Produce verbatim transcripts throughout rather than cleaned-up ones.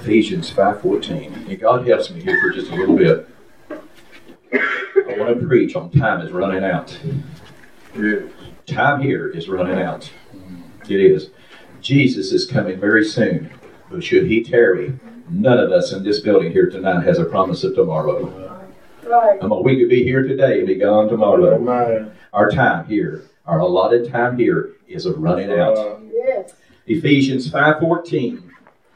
Ephesians five fourteen. And God helps me here for just a little bit. I want to preach on time is running out. Time here is running out. It is. Jesus is coming very soon. But should he tarry, none of us in this building here tonight has a promise of tomorrow. Right. I mean, we could be here today and be gone tomorrow. Right. Our time here, our allotted time here is running out. Uh, yes. Ephesians five fourteen.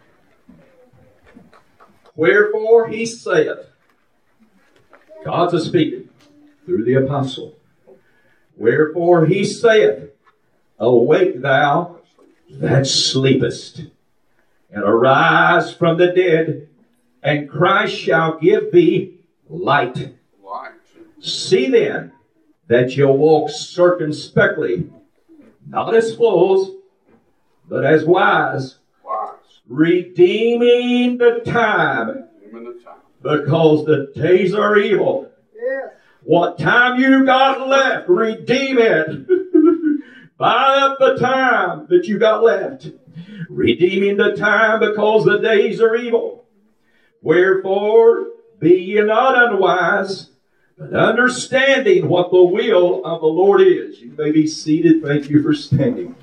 Wherefore he saith, God's a speaking through the apostle. Wherefore he saith, awake thou that sleepest, and arise from the dead, and Christ shall give thee light. Light. See then that you walk circumspectly, not as fools, but as wise, wise. Redeeming the time, redeeming the time, because the days are evil. Yes. What time you got left, redeem it. Buy up the time that you got left. Redeeming the time because the days are evil. Wherefore, be ye not unwise, but understanding what the will of the Lord is. You may be seated. Thank you for standing.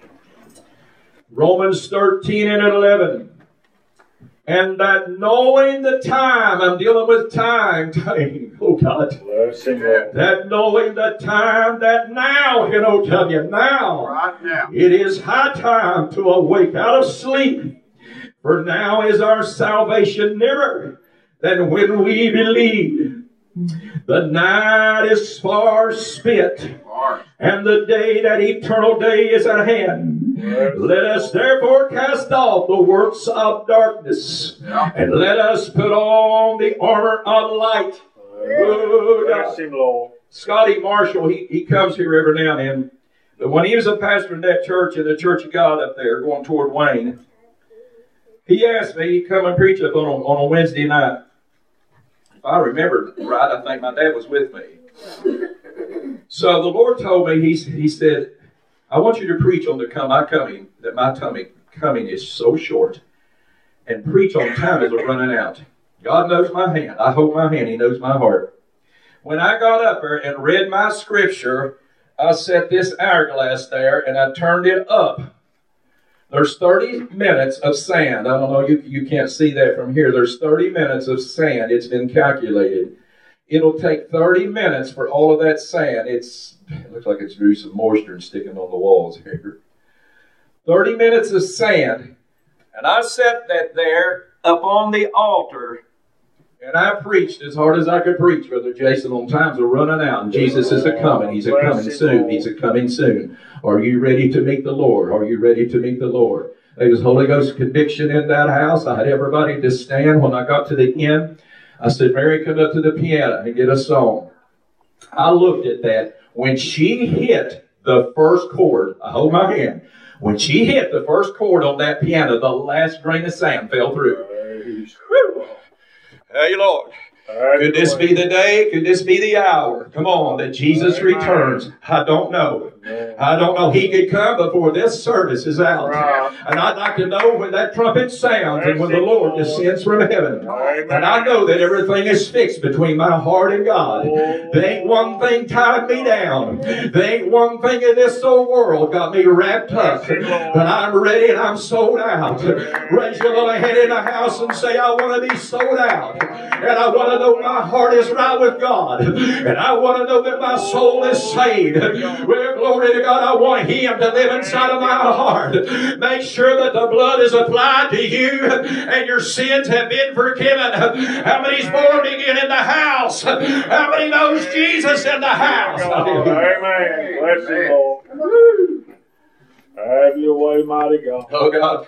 Romans thirteen and eleven. And that knowing the time, I'm dealing with time, time, oh God. That knowing the time, that now, you know, tell you now, right now, it is high time to awake out of sleep. For now is our salvation nearer than when we believed. The night is far spent, and the day, that eternal day, is at hand. Let us therefore cast off the works of darkness, and let us put on the armor of light. Oh, Scotty Marshall, he, he comes here every now and then. But when he was a pastor in that church, in the Church of God up there, going toward Wayne, he asked me to come and preach up on a, on a Wednesday night. If I remember right, I think my dad was with me. So the Lord told me, he, he said, I want you to preach on the come, my coming, that my tummy coming is so short. And preach on time as we're running out. God knows my hand. I hold my hand. He knows my heart. When I got up there and read my scripture, I set this hourglass there and I turned it up. There's thirty minutes of sand. I don't know, you, you can't see that from here. There's thirty minutes of sand. It's been calculated. It'll take thirty minutes for all of that sand. It's, it looks like it's drew some moisture and sticking on the walls here. thirty minutes of sand. And I set that there up on the altar. And I preached as hard as I could preach, Brother Jason, on times are running out. And Jesus is a-coming. He's a-coming soon. He's a-coming soon. Are you ready to meet the Lord? Are you ready to meet the Lord? There was Holy Ghost conviction in that house. I had everybody to stand. When I got to the end, I said, Mary, come up to the piano and get a song. I looked at that. When she hit the first chord, I hold my hand. When she hit the first chord on that piano, the last grain of sand fell through. Whew. Hey, Lord. Could this be the day? Could this be the hour? Come on, that Jesus returns. I don't know. I don't know. He could come before this service is out. And I'd like to know when that trumpet sounds and when the Lord descends from heaven. And I know that everything is fixed between my heart and God. There ain't one thing tied me down. There ain't one thing in this old world got me wrapped up. But I'm ready and I'm sold out. Raise your little head in the house and say, I want to be sold out. And I want to know my heart is right with God. And I want to know that my soul is saved. Well, glory to God, I want Him to live inside of my heart. Make sure that the blood is applied to you and your sins have been forgiven. How many's born again in the house? How many knows Jesus in the house? Amen. Bless you, Lord. Have your way, mighty God. Oh, God.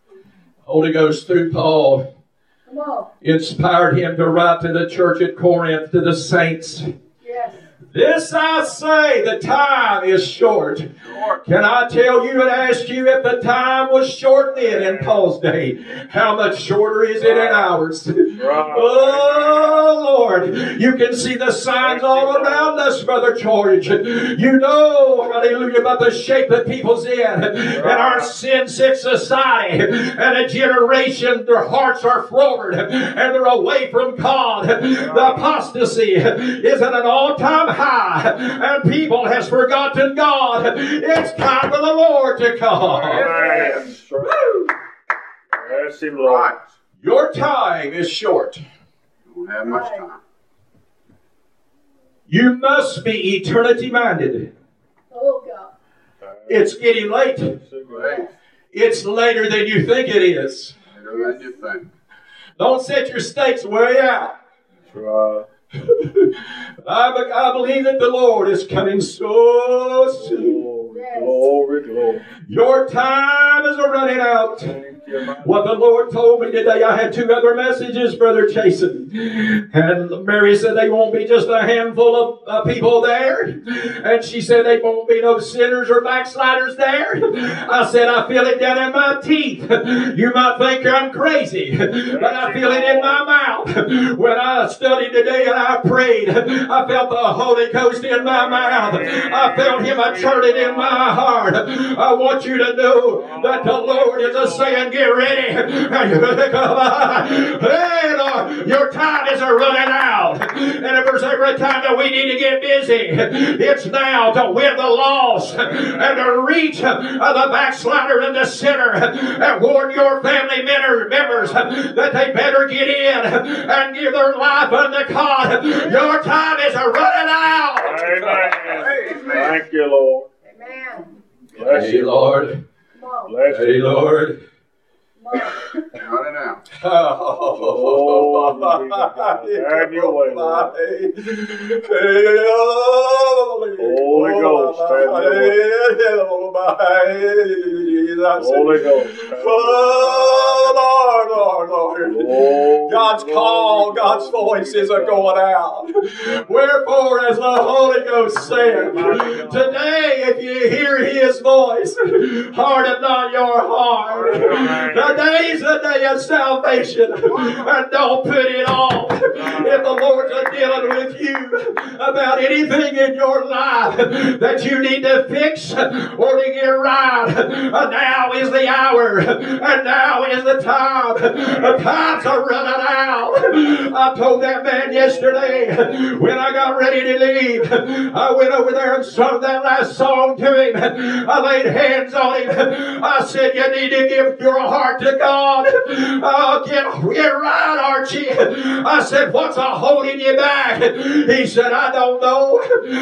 Holy Ghost through Paul inspired him to write to the church at Corinth, to the saints. Yes. This I say, the time is short. Can I tell you and ask you, if the time was short then in Paul's day, how much shorter is it in ours? Oh, Lord. You can see the signs all around us, Brother George. You know, hallelujah, about the shape that people's in, and our sin-sick society, and a generation, their hearts are forward, and they're away from God. The apostasy is at an all-time high. And people has forgotten God. It's time for the Lord to come. Yes. Yes, Lord. Your time is short. You don't have much time. You must be eternity minded. Oh God. It's getting late. Right. It's later than you think it is. Later than you think. Don't set your stakes way out. Right. I, I believe that the Lord is coming so soon. Glory, glory, glory. Your time is running out. What the Lord told me today, I had two other messages, Brother Jason. And Mary said they won't be just a handful of uh, people there. And she said they won't be no sinners or backsliders there. I said, I feel it down in my teeth. You might think I'm crazy, but I feel it in my mouth. When I studied today and I prayed, I felt the Holy Ghost in my mouth. I felt Him a churning in my heart. I want you to know that the Lord is a saying, get ready. Hey, Lord, your time is a running out. And if there's every time that we need to get busy, it's now to win the lost and to reach the backslider and the sinner and warn your family members that they better get in and give their life unto God. Your time is a running out. Amen. Thank you, Lord. Amen. Bless Hey, you, Lord. Bless Hey, you, Lord. Running out. Oh, have your way, Lord. Holy Ghost, have your way. Holy Ghost. Oh, Lord, Lord, Lord. Oh, God's call, God's voice is a going out. Wherefore, as the Holy Ghost said, today, if you hear His voice, harden not your heart. Today's the day of salvation, and don't put it off. If the Lord's dealing with you about anything in your life that you need to fix or to get right, now is the hour, and now is the time. The times are running out. I told that man yesterday when I got ready to leave, I went over there and sung that last song to him. I laid hands on him. I said, you need to give your heart to God. Oh, get, get right, Archie. I said, what's a holding you back? He said, I don't know.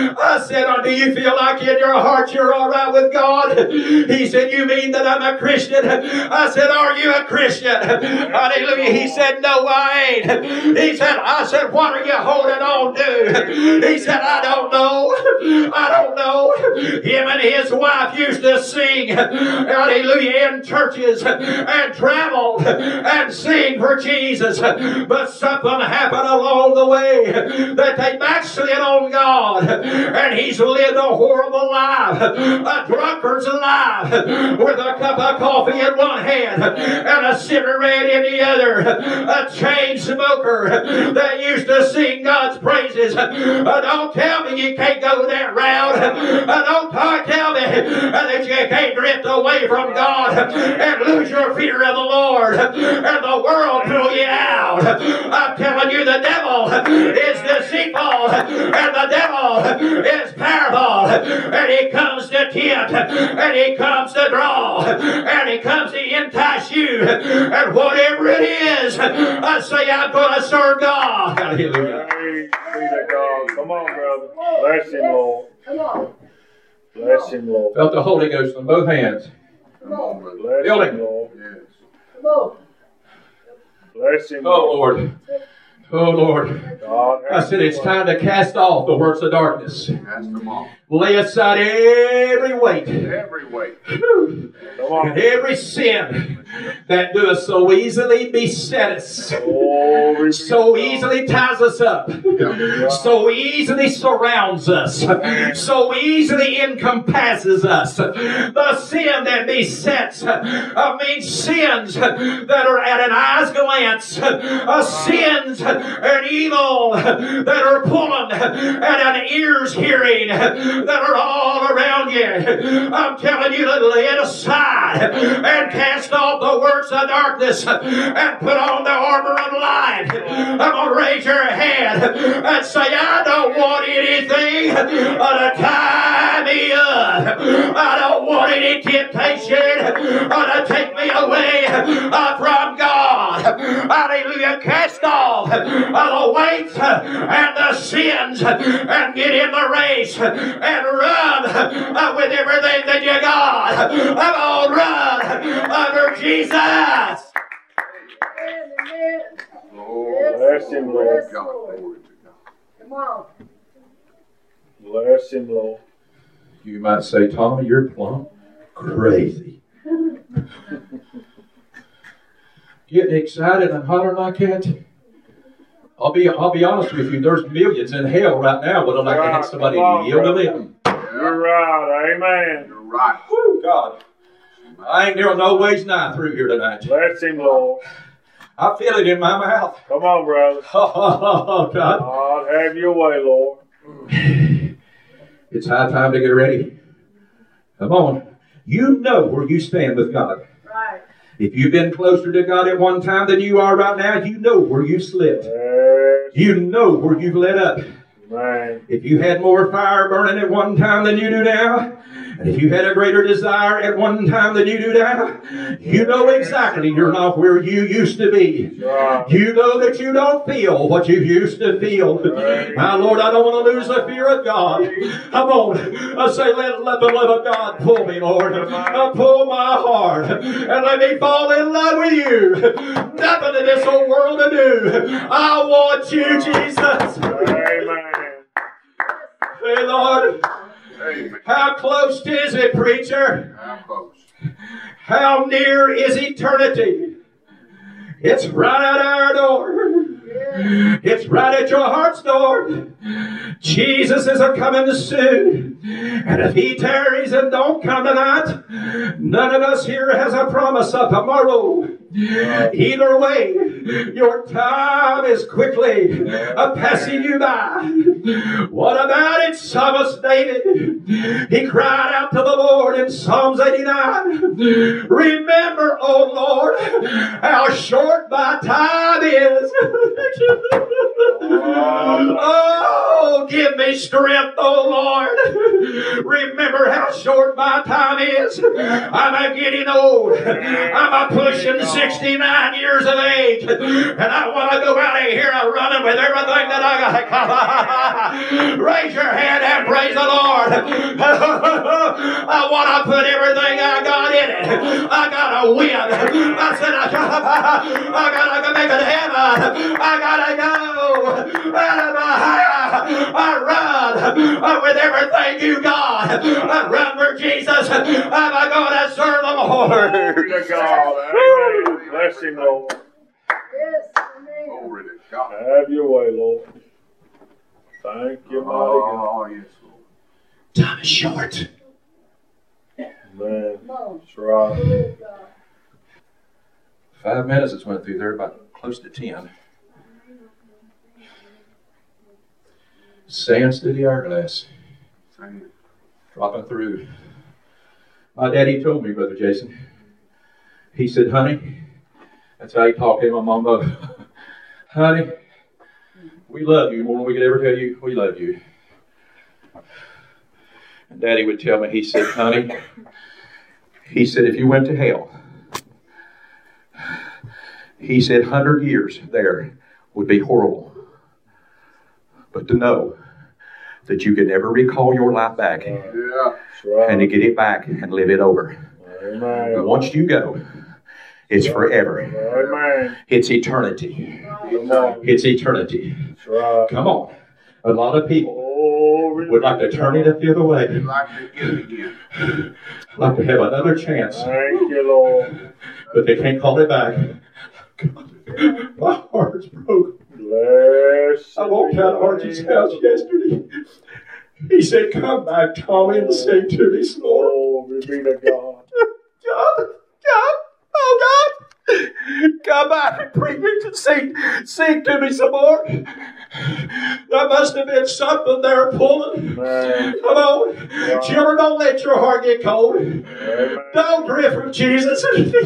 I said, oh, do you feel like in your heart you're all right with God? He said, you mean that I'm a Christian? I said, are you a Christian? Hallelujah. He said, no, I ain't. He said, I said, what are you holding on to? He said, I don't know. I don't know. Him and his wife used to sing, hallelujah, in churches and travel and sing for Jesus. But something happened along the way that they backslid on God. And he's lived a horrible life, a drunkard's life, with a cup of coffee in one hand and a cigarette in the other, a chain smoker that used to sing God's praises. Uh, don't tell me you can't go that route. Uh, don't tell me uh, that you can't drift away from God and lose your fear of the Lord and the world pull you out. I'm telling you, the devil is deceitful and the devil is powerful, and he comes to tempt and he comes to draw and he comes to entice you, and whatever it is, I say I'm going to serve God. Hallelujah. praise be to God. Come on, brother. Bless him, Lord. Come on. Bless him, Lord. Felt the Holy Ghost on both hands. Come on, brother. Bless Building. him, Lord. Yes. Come on. Bless him, Oh, Lord. Oh, Lord. God, I said it's time to cast off the works of darkness. Cast them off. Lay aside every weight. Every weight. Whew. Come on. And every sin that doeth so easily beset us, Glory. so easily ties us up, so easily surrounds us, so easily encompasses us. The sin that besets uh, means sins that are at an eye's glance, uh, sins and evil that are pulling at an ear's hearing, that are all around you. I'm telling you to lay it aside and cast off the works of darkness and put on the armor of light. I'm going to raise your hand and say, I don't want anything to tie me up. I don't want any temptation to take me away from God. Hallelujah. Cast off the weights and the sins and get in the race and run with everything that you got. Come on, run under Jesus. Amen, amen. Lord, Bless him, Lord. Yes, God, Lord. glory to God. Come on. Bless him, Lord. You might say, Tommy, you're plumb crazy. Getting excited and hollering like that. I'll be I'll be honest with you, there's millions in hell right now would have liked to have somebody to yield to them. You're right. Amen. You're right. Woo, God. I ain't there no ways nigh through here tonight. Bless him, Lord. I feel it in my mouth. Come on, brother. Oh, God. God, have your way, Lord. It's high time to get ready. Come on. You know where you stand with God. Right. If you've been closer to God at one time than you are right now, you know where you slipped. Yes, You know where you've let up. man. If you had more fire burning at one time than you do now, and if you had a greater desire at one time than you do now, you know exactly you're not where you used to be. Right. You know that you don't feel what you used to feel. My Lord, I don't want to lose the fear of God. Come on. I say, let, let the love of God pull me, Lord. Uh, pull my heart and let me fall in love with you. Nothing in this whole world to do. I want you, Jesus. Amen. Hey, Lord. Amen. How close is it, preacher? How close? How near is eternity? It's right at our door. It's right at your heart's door. Jesus is a coming soon. And if he tarries and don't come tonight, none of us here has a promise of tomorrow. Either way, your time is quickly uh, passing you by. What about it, Psalmist David? He cried out to the Lord in Psalms eighty-nine. Remember, O Lord, how short my time is. Oh, give me strength, oh Lord. Remember how short my time is. I'm a getting old. I'm a pushing sixty-nine years of age. And I want to go out of here running with everything that I got. Raise your hand and praise the Lord. I want to put everything I got in it. I got to win. I said, I got to make it to heaven. I got to go. I run with everything you got. I run for Jesus. I'm going to serve the Lord. Glory to God. Amen. Bless him, Lord. Yes, amen. Glory to God. Have your way, Lord. Thank you, mighty God. Oh, yes, Lord. Time is short. Man, Come on. that's right. Oh, God. Five minutes has went through there, about close to ten. Sands through the hourglass, Sing it. dropping through. My daddy told me, Brother Jason, he said, honey, that's how he talked to my mama. Honey, we love you more than we could ever tell you we love you. And Daddy would tell me, he said, honey, he said, if you went to hell, he said, hundred years there would be horrible. But to know that you could never recall your life back Yeah. That's right. and to get it back and live it over. Amen. Once you go, it's forever. Amen. It's eternity. Come on. It's eternity. That's right. Come on. A lot of people Glory would like to turn it up the other way. We'd like to get it again. I'd like to have another chance, Thank you, Lord. but they can't call it back. My heart's broken. Bless. I walked out of Archie's house yesterday. He said, "Come back, Tommy, and sing to me some more." Glory be to God. God, God, oh God. Come back and preach and sing, sing to me some more. There must have been something there pulling. Man. Come on. Children, don't let your heart get cold. Amen. Don't drift from Jesus.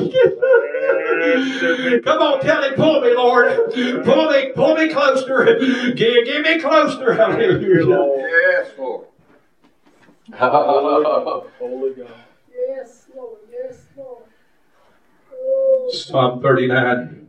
Come on, tell him, pull me, Lord. Pull me, pull me closer. Give, give me closer. Hallelujah. Yes, Lord. Holy God. Yes, Lord. Yes, Lord. Oh, Psalm thirty-nine.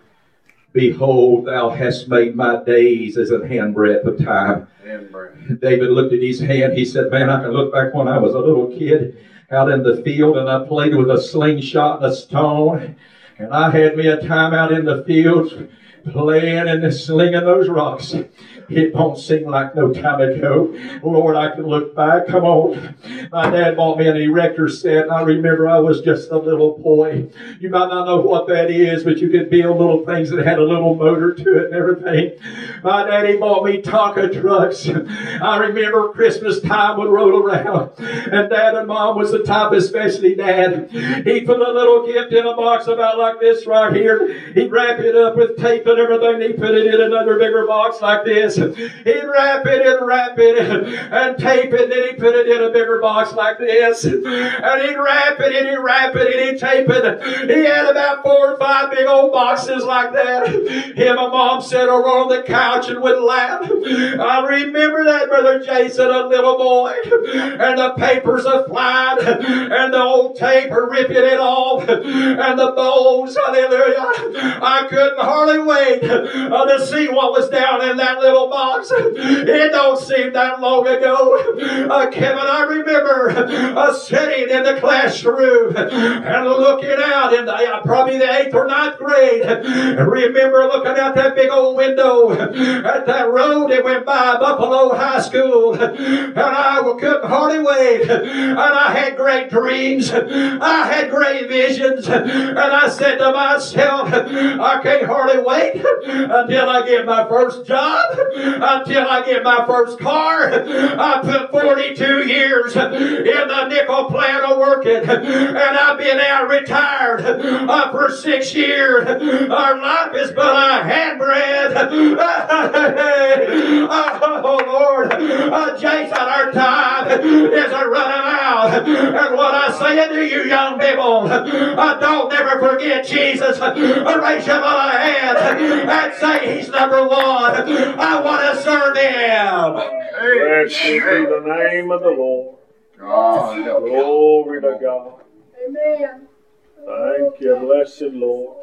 Behold, thou hast made my days as an handbreadth of time. And breath. David looked at his hand. He said, man, I can look back when I was a little kid out in the field and I played with a slingshot and a stone. And I had me a time out in the fields playing and slinging those rocks. It don't seem like no time ago. Lord, I can look back. Come on. My dad bought me an erector set, and I remember I was just a little boy. You might not know what that is, but you could build little things that had a little motor to it and everything. My daddy bought me Tonka trucks. I remember Christmas time would roll around, and Dad and Mom was the type, especially Dad. He'd put a little gift in a box about like this right here. He'd wrap it up with tape and everything. He'd put it in another bigger box like this. He'd wrap it and wrap it and tape it, and then he'd put it in a bigger box like this. And he'd wrap it and he'd wrap it and he'd tape it. He had about four or five big old boxes like that. Him and Mom sat over on the couch and would laugh. I remember that, Brother Jason, a little boy, and the papers are flying, and the old tape are ripping it off, and the bows, hallelujah. I couldn't hardly wait uh, to see what was down in that little box. It don't seem that long ago. Uh, Kevin, I remember uh, sitting in the classroom and looking out in the, uh, probably the eighth or ninth grade. And remember looking out that big old window at that road that went by Buffalo High School. And I couldn't hardly wait. And I had great dreams. I had great visions. And I said to myself, I can't hardly wait until I get my first job, until I get my first car. I put forty-two years in the nickel plant of working, and I've been out retired uh, for six years. Our life is but a handbreadth. Oh, Lord. Uh, Jason, our time is a running out. And what I say to you, young people, uh, don't never forget Jesus. Uh, raise your little hand and say he's number one. I want to serve him. Blessed be the name of the Lord. God help you. Glory to God. amen. Thank you, blessed Lord.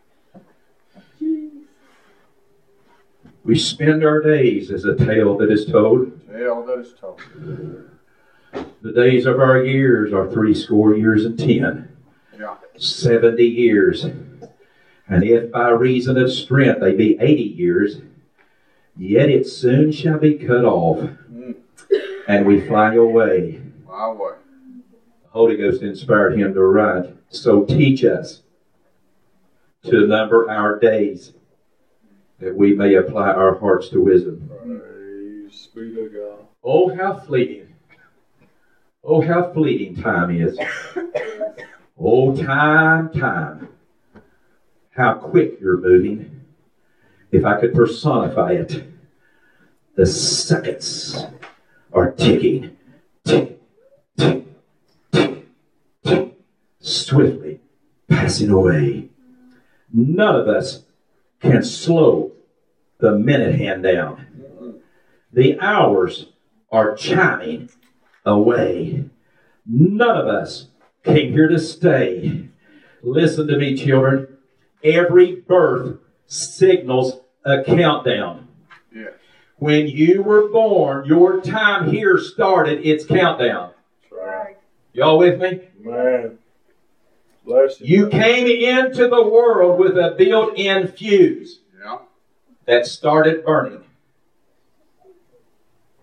We spend our days as a tale that is told. Tell that is told. The days of our years are three score years and ten. Yeah. Seventy years. And if by reason of strength they be eighty years, yet it soon shall be cut off, Mm. and we fly away. My way. The Holy Ghost inspired him to write, so teach us to number our days, that we may apply our hearts to wisdom. Praise be to God. Oh, how fleeting. Oh, how fleeting time is. Oh, time, time. How quick you're moving. If I could personify it, the seconds are ticking, tick, tick, tick, tick, swiftly passing away. None of us can slow the minute hand down. The hours are chiming away. None of us came here to stay. Listen to me, children. Every birth signals a countdown. Yeah. When you were born, your time here started its countdown. That's right. Y'all with me? Man. Bless you. You came into the world with a built-in fuse Yeah. that started burning.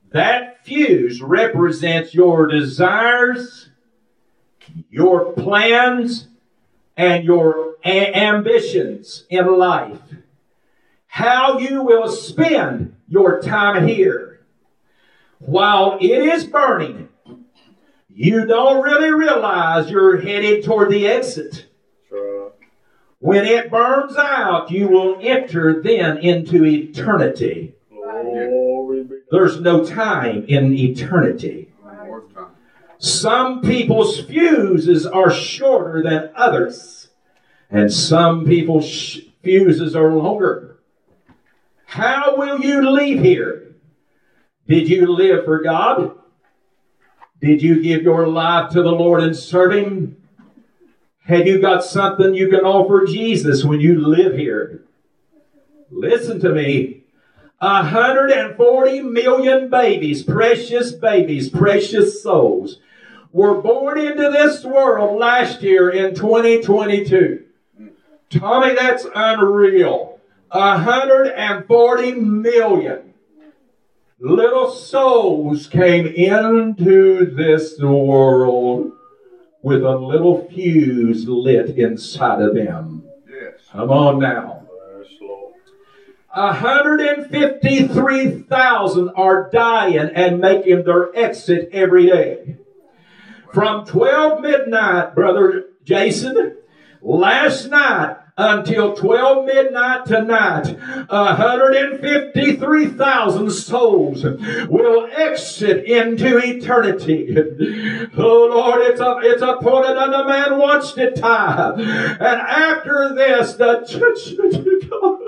That fuse represents your desires, your plans, and your a- ambitions in life. How you will spend your time here. While it is burning, you don't really realize you're headed toward the exit. Sure. When it burns out, you will enter then into eternity. Glory be to There's no time in eternity. More time. Some people's fuses are shorter than others, and some people's fuses are longer. How will you leave here? Did you live for God? Did you give your life to the Lord and serve Him? Have you got something you can offer Jesus when you live here? Listen to me. one hundred forty million babies, precious babies, precious souls, were born into this world last year in twenty twenty-two. Tommy, that's unreal. one hundred forty million little souls came into this world with a little fuse lit inside of them. Yes. Come on now. Yes, Lord. one hundred fifty-three thousand are dying and making their exit every day. From twelve midnight, Brother Jason, last night until twelve midnight tonight, one hundred fifty-three thousand souls will exit into eternity. Oh Lord, it's, a, it's appointed unto man once to time. And after this, the judgment of God.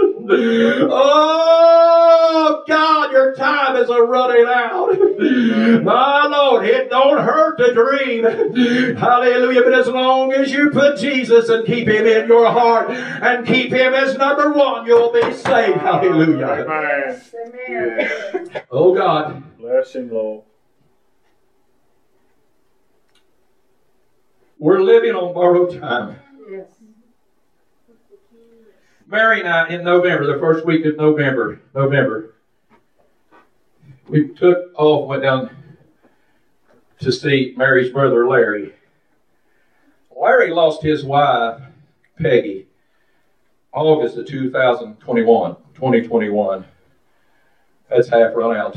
Oh God, your time is a running out. My Lord, it don't hurt to dream. Hallelujah. But as long as you put Jesus and keep Him in your heart and keep Him as number one, you'll be saved. Hallelujah. Amen. Yes. Oh God. Bless Him, Lord. We're living on borrowed time. Yes. Mary and I, in November, the first week of November, November, we took off, went down to see Mary's brother, Larry. Larry lost his wife, Peggy, August of two thousand twenty-one, twenty twenty-one. That's half run out.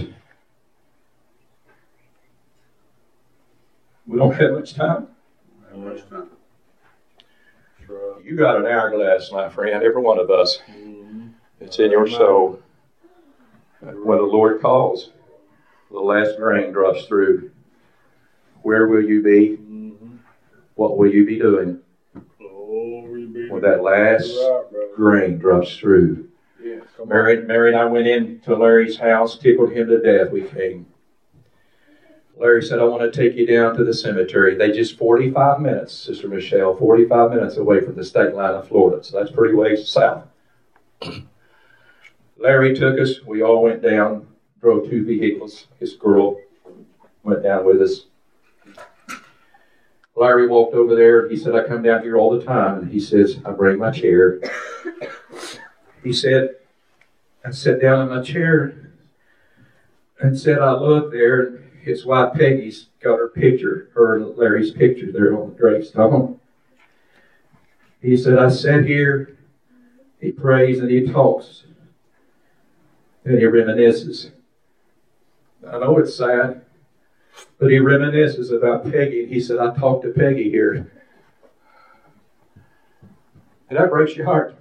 We don't have much time. Much time. Sure. You got an hourglass, my friend, every one of us. Mm-hmm. It's in your soul. When the Lord calls, the last grain drops through. Where will you be? Mm-hmm. What will you be doing Glory be when to that last God, brother. grain drops through? Yes. Come on. Mary, Mary and I went into Larry's house, tickled him to death. We came. Larry said, I want to take you down to the cemetery. They just forty-five minutes, Sister Michelle, forty-five minutes away from the state line of Florida. So that's pretty ways south. Larry took us. We all went down, drove two vehicles. His girl went down with us. Larry walked over there. He said, I come down here all the time. And he says, I bring my chair. He said, I sat down in my chair and said, I looked there. His wife Peggy's got her picture, her and Larry's picture there on the gravestone. He said, I sat here, he prays and he talks. And he reminisces. I know it's sad, but he reminisces about Peggy. He said, I talked to Peggy here. And that breaks your heart.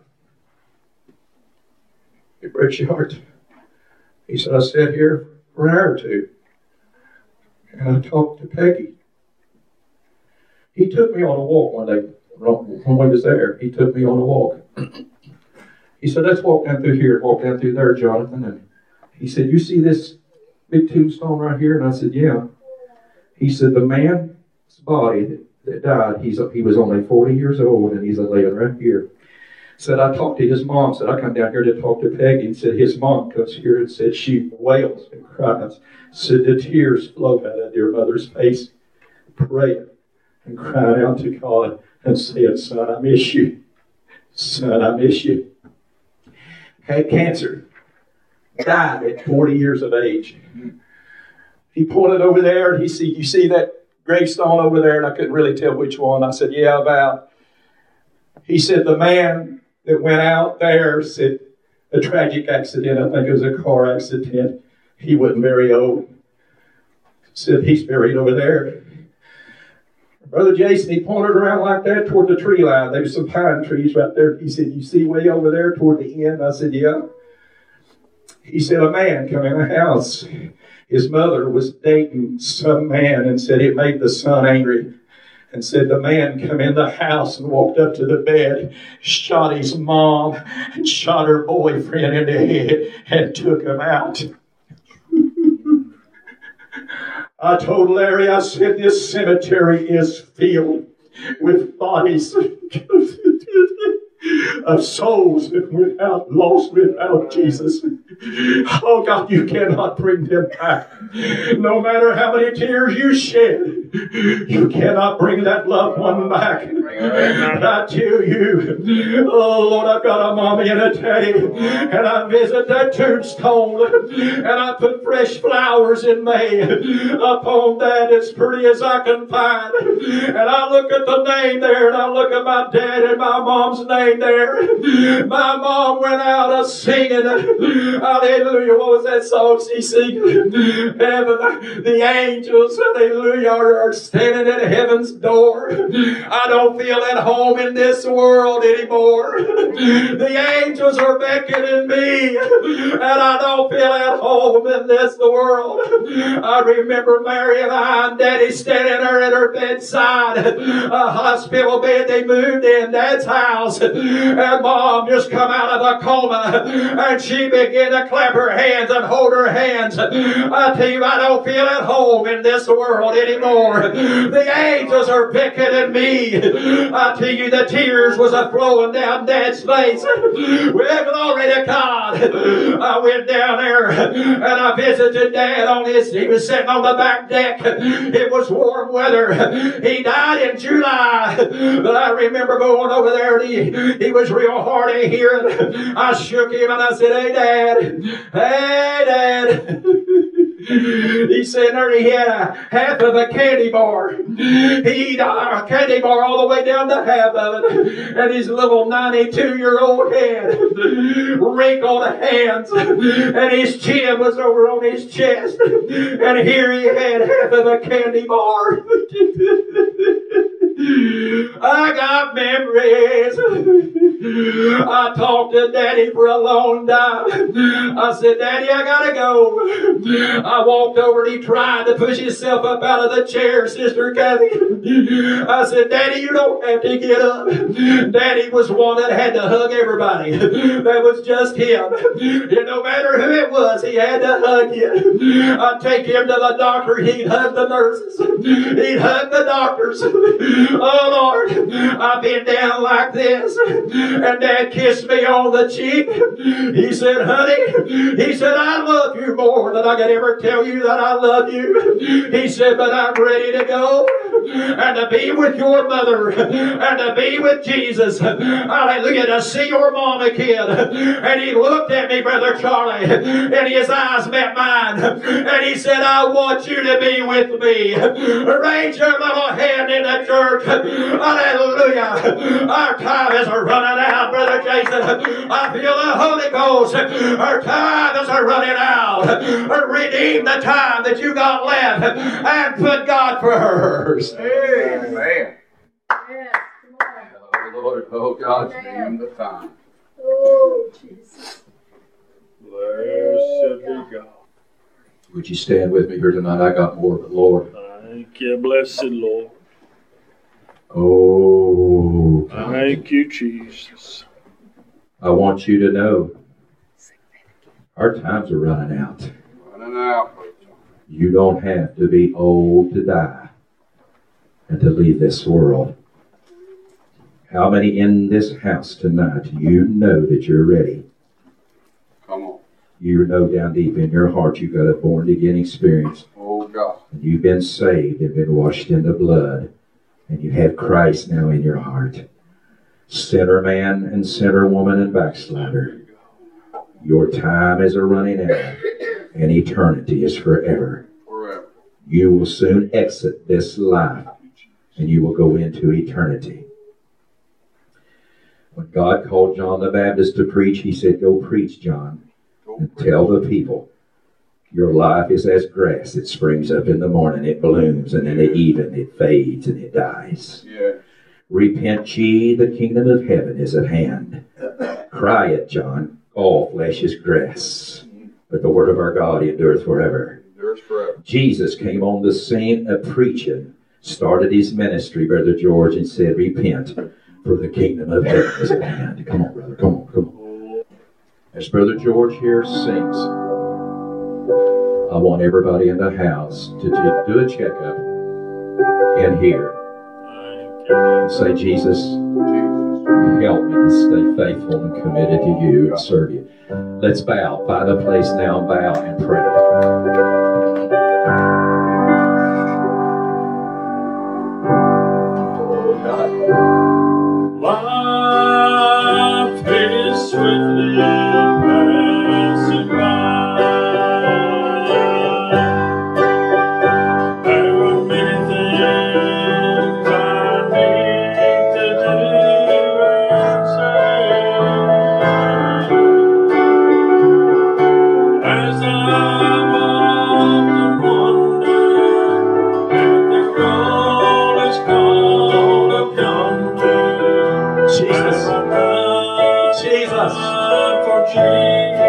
It breaks your heart. He said, I sat here for an hour or two. And I talked to Peggy. He took me on a walk one day when we was there. He took me on a walk. He said, let's walk down through here, walk down through there, Jonathan. And he said, you see this big tombstone right here? And I said, yeah. He said, the man's body that, that died, he's, he was only forty years old, and he's laying right here. Said, I talked to his mom. Said, I come down here to talk to Peggy. And said, his mom comes here and said, she wails and cries. Said, the tears flow out of their mother's face, praying and crying out to God and saying, son, I miss you. Son, I miss you. Had cancer. Died at forty years of age. he pointed over there, and he said, you see that gravestone over there? And I couldn't really tell which one. I said, yeah, about. He said, the man that went out there said, a tragic accident. I think it was a car accident. He wasn't very old. Said, he's buried over there. Brother Jason, he pointed around like that toward the tree line. There was some pine trees right there. He said, you see way over there toward the end? I said, yeah. He said, a man come in the house. His mother was dating some man and said it made the son angry. And said the man come in the house and walked up to the bed, shot his mom, and shot her boyfriend in the head and took him out. I told Larry, I said, this cemetery is filled with bodies of souls that went out lost without Jesus. Oh God, you cannot bring them back. No matter how many tears you shed, you cannot bring that loved one back. And I tell you, oh Lord, I've got a mommy and a daddy, and I visit that tombstone, and I put fresh flowers in May upon that as pretty as I can find. And I look at the name there, and I look at my dad and my mom's name there. My mom went out a singing, hallelujah, what was that song she sang? Heaven, the angels, hallelujah, are, are standing at heaven's door. I don't feel at home in this world anymore. The angels are beckoning me, and I don't feel at home in this world. I remember Mary and I and Daddy standing there at her bedside, a hospital bed they moved in, Dad's house. And Mom just come out of a coma, and she began to clap her hands and hold her hands. I tell you, I don't feel at home in this world anymore. The angels are beckoning me. I tell you, the tears was a flowing down Dad's face. Well, glory to God. I went down there and I visited Dad on his, he was sitting on the back deck. It was warm weather. He died in July. But I remember going over there, and he, he was real hard of hearing. I shook him and I said, hey Dad, hey Dad. He said there he had a half of a candy bar. He ate a candy bar all the way down to half of it. And his little ninety-two-year-old head, wrinkled hands, and his chin was over on his chest. And here he had half of a candy bar. I got memories. I talked to Daddy for a long time. I said, Daddy, I gotta go. I walked over and he tried to push himself up out of the chair, Sister Kathy. I said, Daddy, you don't have to get up. Daddy was one that had to hug everybody. That was just him. And no matter who it was, he had to hug you. I'd take him to the doctor. He'd hug the nurses. He'd hug the doctors. Oh, Lord, I've been down like this. And Dad kissed me on the cheek. He said, honey, he said, I love you more than I could ever tell you that I love you. He said, but I'm ready to go and to be with your mother and to be with Jesus. Hallelujah, to see your mom again. And he looked at me, Brother Charlie, and his eyes met mine. And he said, I want you to be with me. Raise your little hand in the church. Hallelujah. Our time is running out, Brother Jason. I feel the Holy Ghost. Our time is running out. Redeem the time that you got left and put God first. Amen. Yes, come on. Oh, Lord, oh God, redeem the time. Oh, Jesus. Blessed be God. Would you stand with me here tonight? I got more, but Lord. Thank you, blessed Lord. Oh, God. Thank you, Jesus. I want you to know our times are running out. Running out, preacher. You don't have to be old to die and to leave this world. How many in this house tonight, you know that you're ready? Come on. You know down deep in your heart you've got a born-again experience. Oh, God. And you've been saved and been washed in the blood. And you have Christ now in your heart. Sinner man and sinner woman and backslider. Your time is a running out. And eternity is forever. Forever. You will soon exit this life and you will go into eternity. When God called John the Baptist to preach, he said, go preach, John, and tell the people, your life is as grass. It springs up in the morning, it blooms, and in the evening it fades and it dies. Yeah. Repent ye, the kingdom of heaven is at hand. Cry it, John, all flesh is grass, but the word of our God endureth forever. Endures forever. Jesus came on the scene of preaching, started his ministry, Brother George, and said, repent, for the kingdom of heaven is at hand. Come on, brother, come on, come on. As Brother George here sings, I want everybody in the house to do, do a checkup in here. And say, Jesus, help me to stay faithful and committed to you and serve you. Let's bow. Find a place now and bow and pray. Life is swiftly passing by. There are many things I need to do and say. As I've often wondered at the road is called up yonder. Jesus. Jesus. For Jesus.